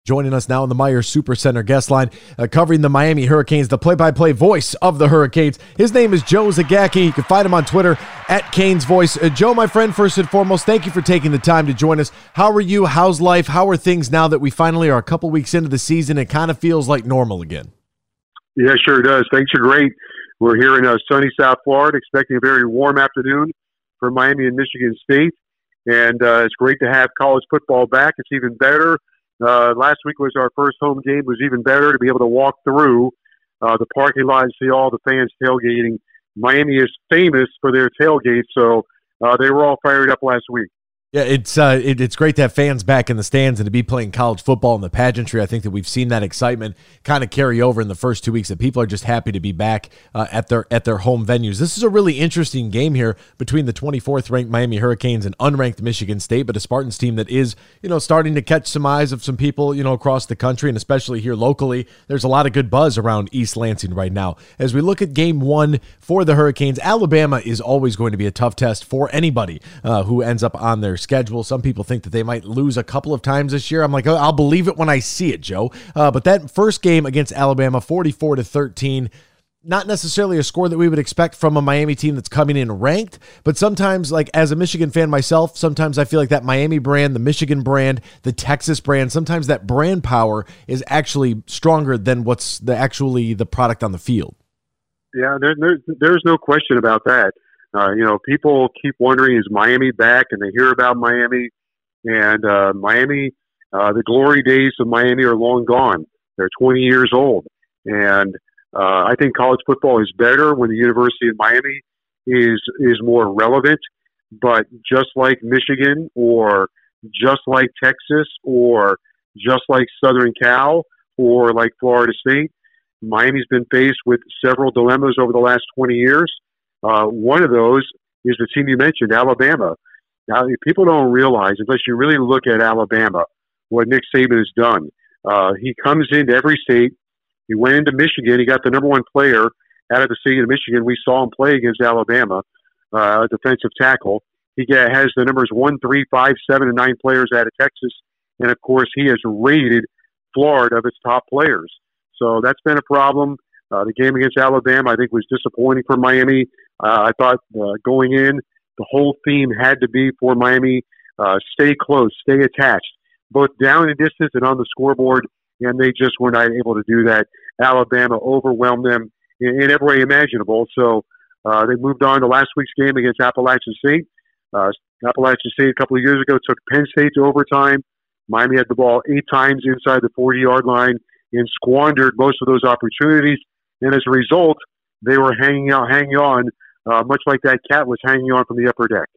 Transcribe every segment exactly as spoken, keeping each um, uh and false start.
Joining us now on the Meijer Supercenter guest line, uh, covering the Miami Hurricanes, the play-by-play voice of the Hurricanes. His name is Joe Zagacki. You can find him on Twitter at Canes Voice. Uh, Joe, my friend, first and foremost, thank you for taking the time to join us. How are you? How's life? How are things now that we finally are a couple weeks into the season? It kind of feels like normal again. Yeah, sure does. Thanks are great. We're here in uh, sunny South Florida, expecting a very warm afternoon for Miami and Michigan State. And uh, it's great to have college football back. It's even better. Uh, last week was our first home game. It was even better to be able to walk through uh, the parking lot and see all the fans tailgating. Miami is famous for their tailgates, so uh, they were all fired up last week. Yeah, it's uh, it, it's great to have fans back in the stands and to be playing college football in the pageantry. I think that we've seen that excitement kind of carry over in the first two weeks, that people are just happy to be back uh, at their at their home venues. This is a really interesting game here between the twenty-fourth ranked Miami Hurricanes and unranked Michigan State, but a Spartans team that is, you know, starting to catch some eyes of some people, you know, across the country, and especially here locally. There's a lot of good buzz around East Lansing right now. As we look at game one for the Hurricanes, Alabama is always going to be a tough test for anybody uh, who ends up on their schedule. Some people think that they might lose a couple of times this year. I'm like, oh, I'll believe it when I see it, Joe. Uh, but that first game against Alabama, forty-four to thirteen, not necessarily a score that we would expect from a Miami team that's coming in ranked, but sometimes, like as a Michigan fan myself, sometimes I feel like that Miami brand, the Michigan brand, the Texas brand, sometimes that brand power is actually stronger than what's the actually the product on the field. Yeah, there, there, there's no question about that. Uh, you know, people keep wondering, is Miami back? And they hear about Miami. And uh, Miami, uh, the glory days of Miami are long gone. They're twenty years old. And uh, I think college football is better when the University of Miami is is more relevant. But just like Michigan or just like Texas or just like Southern Cal or like Florida State, Miami's been faced with several dilemmas over the last twenty years. Uh, one of those is the team you mentioned, Alabama. Now, people don't realize, unless you really look at Alabama, what Nick Saban has done. Uh, he comes into every state. He went into Michigan. He got the number one player out of the state of Michigan. We saw him play against Alabama, uh, defensive tackle. He get, has the numbers one, three, five, seven, and nine players out of Texas. And, of course, he has rated Florida of its top players. So that's been a problem. Uh, the game against Alabama, I think, was disappointing for Miami. Uh, I thought uh, going in, the whole theme had to be for Miami, uh, stay close, stay attached, both down in distance and on the scoreboard, and they just were not able to do that. Alabama overwhelmed them in, in every way imaginable. So uh, they moved on to last week's game against Appalachian State. Uh, Appalachian State a couple of years ago took Penn State to overtime. Miami had the ball eight times inside the forty-yard line and squandered most of those opportunities. And as a result, they were hanging out, hanging on, uh, much like that cat was hanging on from the upper deck.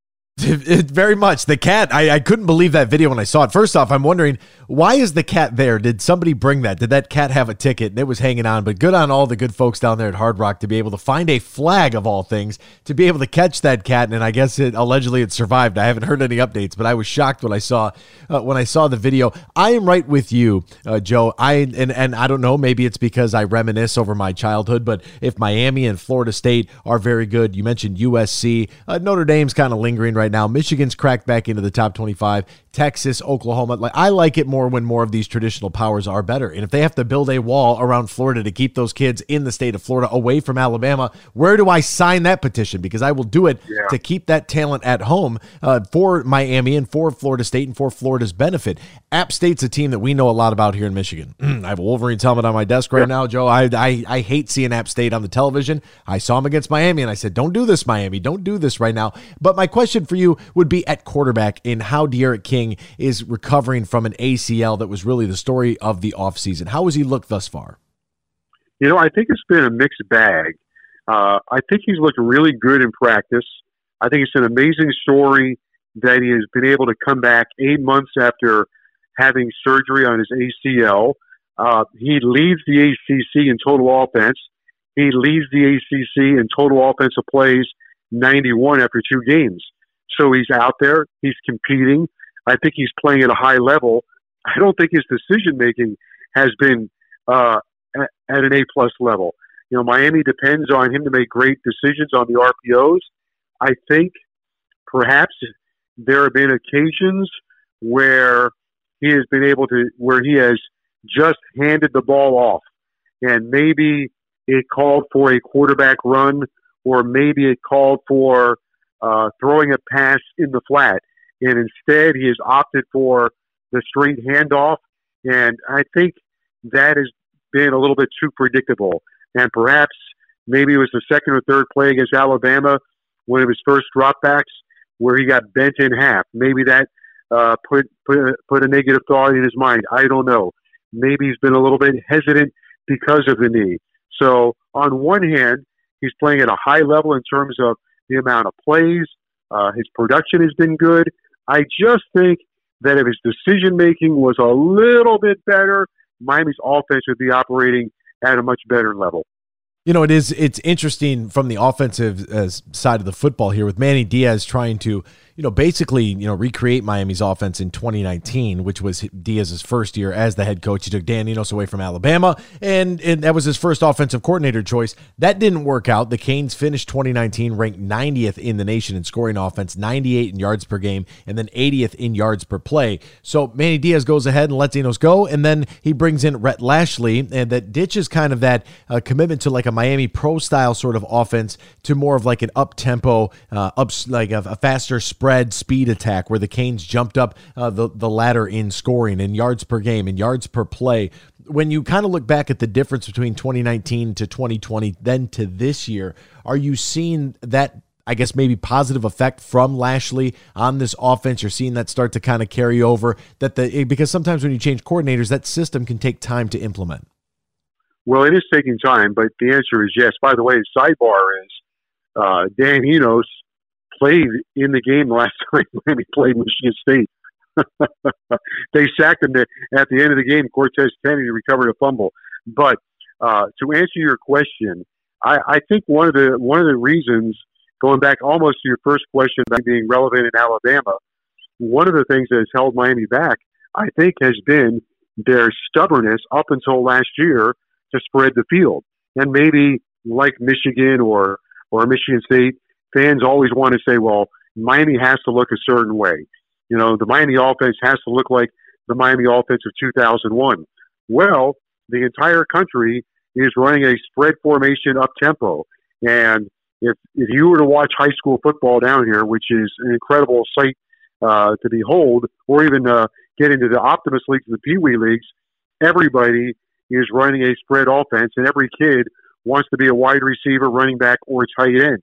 It, it, very much. The cat, I, I couldn't believe that video when I saw it. First off, I'm wondering, why is the cat there? Did somebody bring that? Did that cat have a ticket and it was hanging on? But good on all the good folks down there at Hard Rock to be able to find a flag of all things, to be able to catch that cat. And I guess it allegedly it survived. I haven't heard any updates, but I was shocked when I saw uh, when I saw the video. I am right with you, uh, Joe. I and, and I don't know, maybe it's because I reminisce over my childhood, but if Miami and Florida State are very good, you mentioned U S C, uh, Notre Dame's kind of lingering right now. Michigan's cracked back into the top twenty-five. Texas, Oklahoma. Like, I like it more when more of these traditional powers are better. And if they have to build a wall around Florida to keep those kids in the state of Florida away from Alabama, where do I sign that petition? Because I will do it yeah. to keep that talent at home uh, for Miami and for Florida State and for Florida's benefit. App State's a team that we know a lot about here in Michigan. I have a Wolverines helmet on my desk right yeah. now, Joe. I, I I hate seeing App State on the television. I saw them against Miami, and I said, don't do this, Miami. Don't do this right now. But my question for you would be at quarterback in how De'Aaron King is recovering from an A C L that was really the story of the offseason. How has he looked thus far? You know, I think it's been a mixed bag. Uh, I think he's looked really good in practice. I think it's an amazing story that he has been able to come back eight months after having surgery on his A C L. Uh, he leads the A C C in total offense. He leads the A C C in total offensive plays, ninety-one after two games. So he's out there. He's competing. I think he's playing at a high level. I don't think his decision-making has been uh, at, at an A-plus level. You know, Miami depends on him to make great decisions on the R P Os. I think perhaps there have been occasions where he has been able to, where he has just handed the ball off. And maybe it called for a quarterback run, or maybe it called for uh, throwing a pass in the flat. And instead, he has opted for the straight handoff. And I think that has been a little bit too predictable. And perhaps maybe it was the second or third play against Alabama, one of his first dropbacks, where he got bent in half. Maybe that uh, put, put, put a negative thought in his mind. I don't know. Maybe he's been a little bit hesitant because of the knee. So on one hand, he's playing at a high level in terms of the amount of plays. Uh, his production has been good. I just think that if his decision-making was a little bit better, Miami's offense would be operating at a much better level. You know, it is, it's interesting from the offensive uh, side of the football here with Manny Diaz trying to, you know, basically, you know, recreate Miami's offense in twenty nineteen, which was Diaz's first year as the head coach. He took Dan Enos away from Alabama, and, and that was his first offensive coordinator choice. That didn't work out. The Canes finished twenty nineteen ranked ninetieth in the nation in scoring offense, ninety-eight in yards per game, and then eightieth in yards per play. So Manny Diaz goes ahead and lets Enos go, and then he brings in Rhett Lashley, and that ditches kind of that uh, commitment to like a Miami pro style sort of offense to more of like an up tempo, uh, up like a, a faster spread speed attack where the Canes jumped up uh, the the ladder in scoring and yards per game and yards per play. When you kind of look back at the difference between twenty nineteen to twenty twenty, then to this year, are you seeing that, I guess, maybe positive effect from Lashley on this offense? You're seeing that start to kind of carry over, that the because sometimes when you change coordinators, that system can take time to implement. Well, it is taking time, but the answer is yes. By the way, the sidebar is uh, Dan Enos played in the game last time Miami played Michigan State. They sacked him at the end of the game. Cortez Kennedy recovered a fumble. But uh, to answer your question, I, I think one of the one of the reasons, going back almost to your first question about being relevant in Alabama, one of the things that has held Miami back, I think, has been their stubbornness up until last year to spread the field. And maybe like Michigan or or Michigan State, fans always want to say, well, Miami has to look a certain way. You know, the Miami offense has to look like the Miami offense of two thousand one. Well, the entire country is running a spread formation up tempo. And if if you were to watch high school football down here, which is an incredible sight uh, to behold, or even uh, get into the Optimus Leagues and the Pee Wee Leagues, everybody is running a spread offense, and every kid wants to be a wide receiver, running back, or tight end.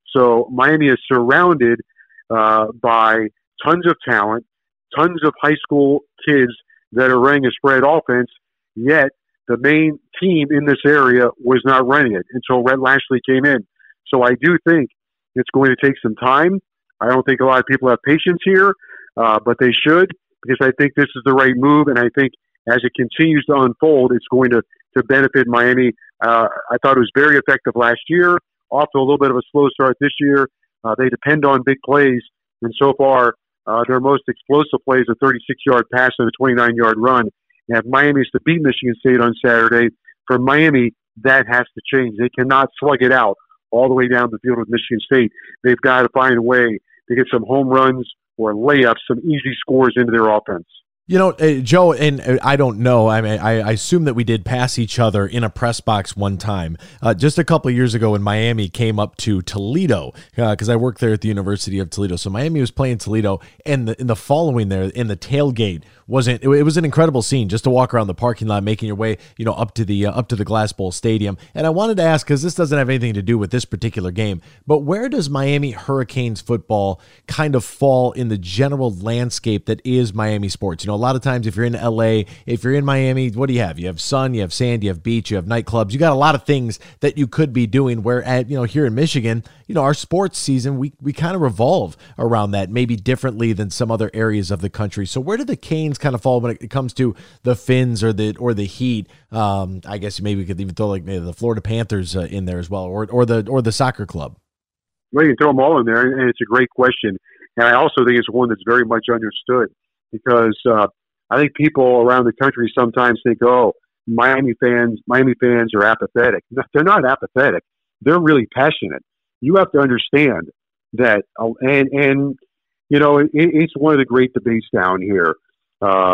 So Miami is surrounded uh, by tons of talent, tons of high school kids that are running a spread offense, yet the main team in this area was not running it until Rhett Lashley came in. So I do think it's going to take some time. I don't think a lot of people have patience here, uh, but they should, because I think this is the right move, and I think as it continues to unfold, it's going to, to benefit Miami. Uh, I thought it was very effective last year, off to a little bit of a slow start this year. Uh, they depend on big plays, and so far, uh, their most explosive plays a thirty-six-yard pass and a twenty-nine-yard run. And if Miami is to beat Michigan State on Saturday, for Miami, that has to change. They cannot slug it out all the way down the field with Michigan State. They've got to find a way to get some home runs or layups, some easy scores into their offense. You know, uh, Joe, and uh, I don't know. I mean, I, I assume that we did pass each other in a press box one time. Uh, just a couple of years ago when Miami came up to Toledo, because uh, I worked there at the University of Toledo. So Miami was playing Toledo, and the, in the following there, in the tailgate, wasn't it, it was an incredible scene just to walk around the parking lot, making your way, you know, up to the uh, up to the Glass Bowl Stadium. And I wanted to ask, because this doesn't have anything to do with this particular game, but where does Miami Hurricanes football kind of fall in the general landscape that is Miami sports? You know, a lot of times if you're in L A, if you're in Miami, what do you have? You have sun, you have sand, you have beach, you have nightclubs. You got a lot of things that you could be doing, where at, you know, here in Michigan, you know, our sports season, we, we kind of revolve around that, maybe differently than some other areas of the country. So where do the Canes kind of fall when it comes to the Finns or the or the Heat? Um, I guess maybe we could even throw like maybe the Florida Panthers uh, in there as well, or or the or the soccer club. Well, you can throw them all in there, and it's a great question. And I also think it's one that's very much understood, because uh, I think people around the country sometimes think, oh, Miami fans, Miami fans are apathetic. No, they're not apathetic. They're really passionate. You have to understand that, uh, and and you know, it, it's one of the great debates down here. Um,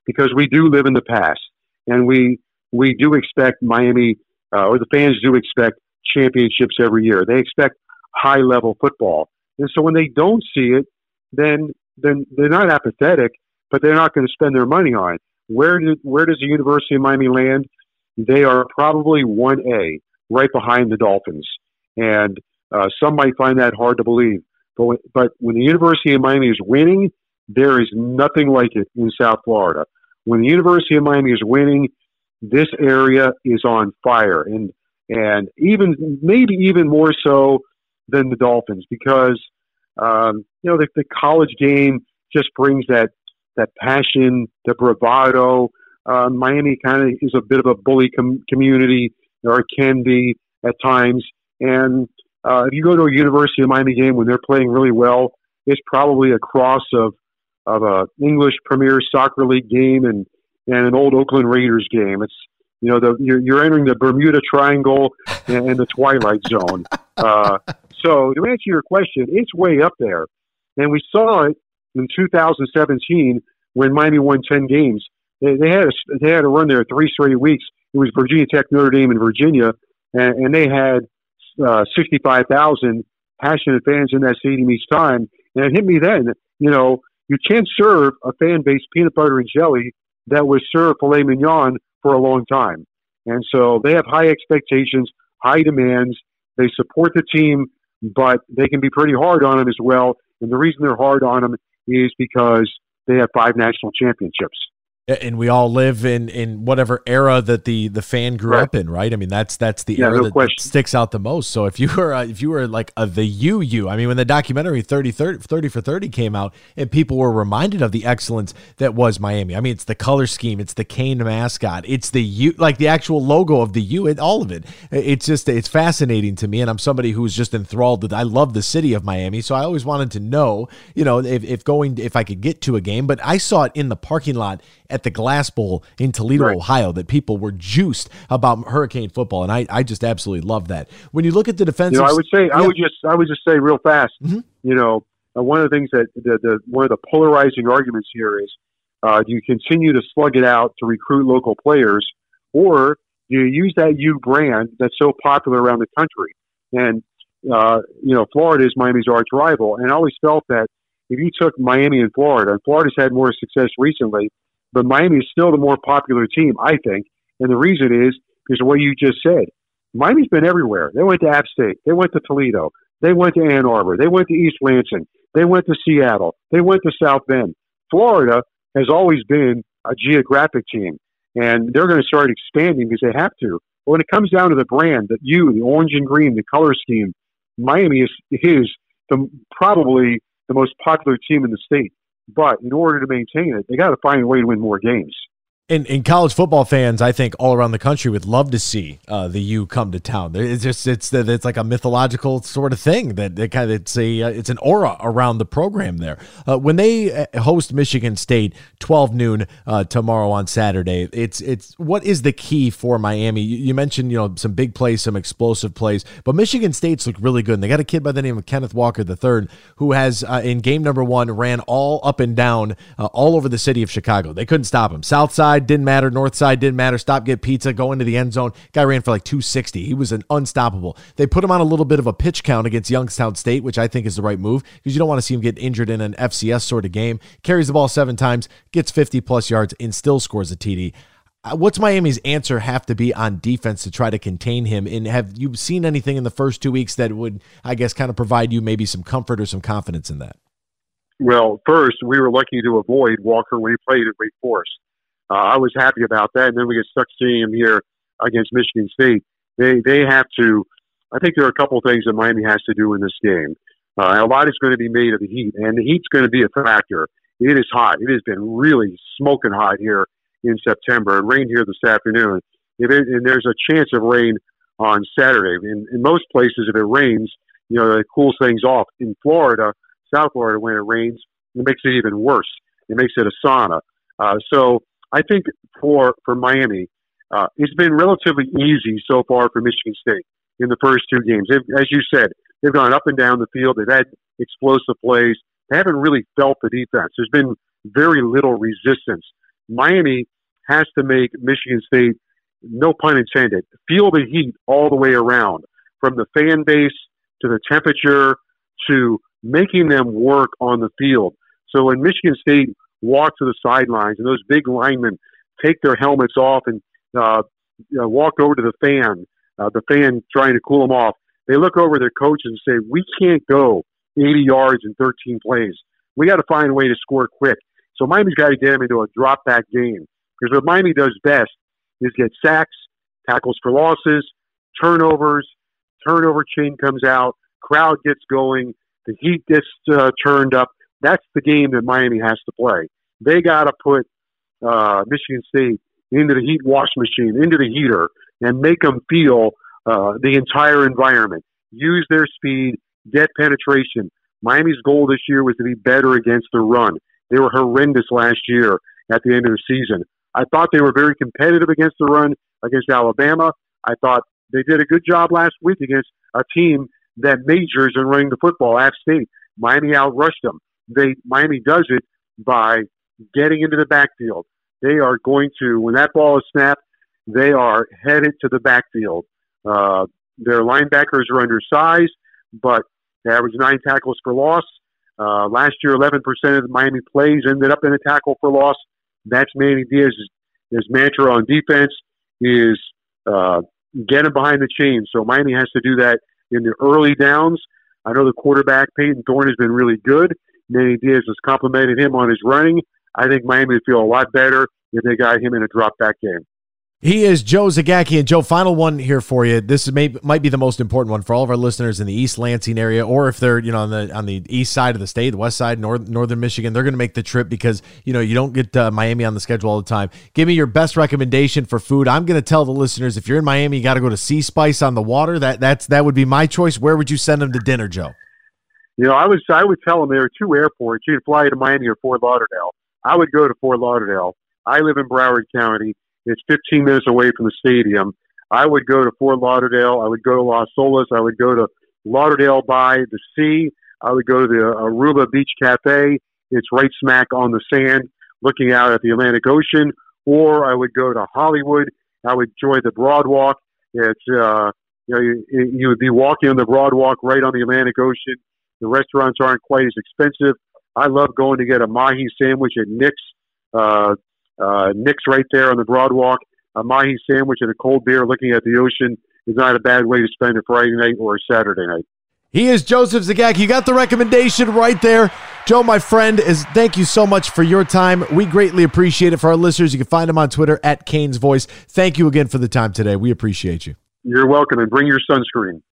because we do live in the past, and we we do expect Miami, uh, or the fans do expect championships every year. They expect high level football, and so when they don't see it, then then they're not apathetic, but they're not going to spend their money on it. Where did where does the University of Miami land? They are probably one A, right behind the Dolphins, and uh, some might find that hard to believe. But when, but when the University of Miami is winning, there is nothing like it in South Florida. When the University of Miami is winning, this area is on fire, and and even maybe even more so than the Dolphins, because um, you know the, the college game just brings that that passion, the bravado. Uh, Miami kind of is a bit of a bully com- community, or it can be at times. And uh, if you go to a University of Miami game when they're playing really well, it's probably a cross of of a English Premier Soccer League game and, and an old Oakland Raiders game. It's you know the you're, you're entering the Bermuda Triangle and, and the Twilight Zone. Uh, so to answer your question, it's way up there, and we saw it in two thousand seventeen when Miami won ten games. They, they had a, they had a run there three straight weeks. It was Virginia Tech, Notre Dame, and Virginia, and, and they had uh, sixty-five thousand passionate fans in that stadium each time. And it hit me then, you know, you can't serve a fan base peanut butter and jelly that was served filet mignon for a long time. And so they have high expectations, high demands. They support the team, but they can be pretty hard on them as well. And the reason they're hard on them is because they have five national championships. And we all live in, in whatever era that the, the fan grew right. up in, right? I mean, that's that's the yeah, era no that, that sticks out the most. So if you were uh, if you were like a, the U U, I mean, when the documentary thirty, thirty, thirty for thirty came out, and people were reminded of the excellence that was Miami. I mean, it's the color scheme, it's the cane mascot, it's the U, like the actual logo of the U, it, all of it. It's just it's fascinating to me, and I'm somebody who's just enthralled that I love the city of Miami. So I always wanted to know, you know, if, if going if I could get to a game, but I saw it in the parking lot at the Glass Bowl in Toledo, right. Ohio, that people were juiced about Hurricane football, and I, I just absolutely love that. When you look at the defensive, you know, I would say, yeah. I would just, I would just say real fast. Mm-hmm. You know, uh, one of the things that the, the one of the polarizing arguments here is, uh, do you continue to slug it out to recruit local players, or do you use that U brand that's so popular around the country? And uh, you know, Florida is Miami's arch rival, and I always felt that if you took Miami and Florida, and Florida's had more success recently, but Miami is still the more popular team, I think. And the reason is because of what you just said. Miami's been everywhere. They went to App State. They went to Toledo. They went to Ann Arbor. They went to East Lansing. They went to Seattle. They went to South Bend. Florida has always been a geographic team, and they're going to start expanding because they have to. But when it comes down to the brand, the U, the orange and green, the color scheme, Miami is, is the, probably the most popular team in the state. But in order to maintain it, they got to find a way to win more games. And, and college football fans, I think, all around the country would love to see uh, the U come to town. It's just it's it's like a mythological sort of thing that it kind of it's a uh, it's an aura around the program there. Uh, when they host Michigan State twelve noon uh, tomorrow on Saturday, it's it's what is the key for Miami? You, you mentioned you know some big plays, some explosive plays, but Michigan State's look really good. And they got a kid by the name of Kenneth Walker the third who has uh, in game number one ran all up and down uh, all over the city of Chicago. They couldn't stop him. South side didn't matter, north side didn't matter, stop, get pizza, go into the end zone. Guy ran for like two sixty. He was an unstoppable. They put him on a little bit of a pitch count against Youngstown State, which I think is the right move because you don't want to see him get injured in an F C S sort of game. Carries the ball seven times, gets fifty plus yards, and still scores a T D. What's Miami's answer have to be on defense to try to contain him? And have you seen anything in the first two weeks that would, I guess, kind of provide you maybe some comfort or some confidence in that? Well, first, we were lucky to avoid Walker when he played at Wake Forest. Uh, I was happy about that, and then we get stuck seeing him here against Michigan State. They they have to. I think there are a couple of things that Miami has to do in this game. Uh, a lot is going to be made of the heat, and the heat's going to be a factor. It is hot. It has been really smoking hot here in September. It rained here this afternoon, if it, and there's a chance of rain on Saturday. In, in most places, if it rains, you know, it cools things off. In Florida, South Florida, when it rains, it makes it even worse. It makes it a sauna. Uh, so. I think for, for Miami, uh, it's been relatively easy so far for Michigan State in the first two games. They've, as you said, they've gone up and down the field. They've had explosive plays. They haven't really felt the defense. There's been very little resistance Miami has to make Michigan State, no pun intended, feel the heat all the way around, from the fan base to the temperature to making them work on the field. So when Michigan State walked to the sidelines and those big linemen take their helmets off and uh, you know, walk over to the fan, uh, the fan trying to cool them off, they look over their coaches and say, we can't go eighty yards in thirteen plays. We got to find a way to score quick. So Miami's got to get them into a drop-back game. Because what Miami does best is get sacks, tackles for losses, turnovers, turnover chain comes out, crowd gets going, the heat gets uh, turned up. That's the game that Miami has to play. They got to put uh, Michigan State into the heat wash machine, into the heater, and make them feel uh, the entire environment. Use their speed, get penetration. Miami's goal this year was to be better against the run. They were horrendous last year at the end of the season. I thought they were very competitive against the run against Alabama. I thought they did a good job last week against a team that majors in running the football, App State. Miami outrushed them. They Miami does it by getting into the backfield. They are going to, when that ball is snapped, they are headed to the backfield. Uh, their linebackers are undersized, but they average nine tackles for loss. Uh, last year, eleven percent of the Miami plays ended up in a tackle for loss. That's Manny Diaz's his mantra on defense is uh, get him behind the chains. So Miami has to do that in the early downs. I know the quarterback, Peyton Thorne, has been really good. Manny Diaz has complimented him on his running. I think Miami would feel a lot better if they got him in a drop-back game. He is Joe Zagacki. And Joe, final one here for you. This is may, might be the most important one for all of our listeners in the East Lansing area, or if they're, you know, on the on the east side of the state, the west side, north, northern Michigan, they're going to make the trip because, you know, you don't get uh, Miami on the schedule all the time. Give me your best recommendation for food. I'm going to tell the listeners, if you're in Miami, you got to go to Sea Spice on the water. That that's that would be my choice. Where would you send them to dinner, Joe? You know, I was I would tell them there are two airports. You can fly to Miami or Fort Lauderdale. I would go to Fort Lauderdale. I live in Broward County. It's fifteen minutes away from the stadium. I would go to Fort Lauderdale. I would go to Las Olas. I would go to Lauderdale by the sea. I would go to the Aruba Beach Cafe. It's right smack on the sand looking out at the Atlantic Ocean. Or I would go to Hollywood. I would enjoy the Broadwalk. It's, uh, you know, you, you would be walking on the Broadwalk right on the Atlantic Ocean. The restaurants aren't quite as expensive. I love going to get a mahi sandwich at Nick's. Uh, Uh, Nick's right there on the Broadwalk. A mahi sandwich and a cold beer looking at the ocean is not a bad way to spend a Friday night or a Saturday night. He is Joseph Zagacki. You got the recommendation right there. Joe, my friend, is thank you so much for your time. We greatly appreciate it. For our listeners, you can find him on Twitter at Canes Voice. Thank you again for the time today. We appreciate you. You're welcome, and bring your sunscreen.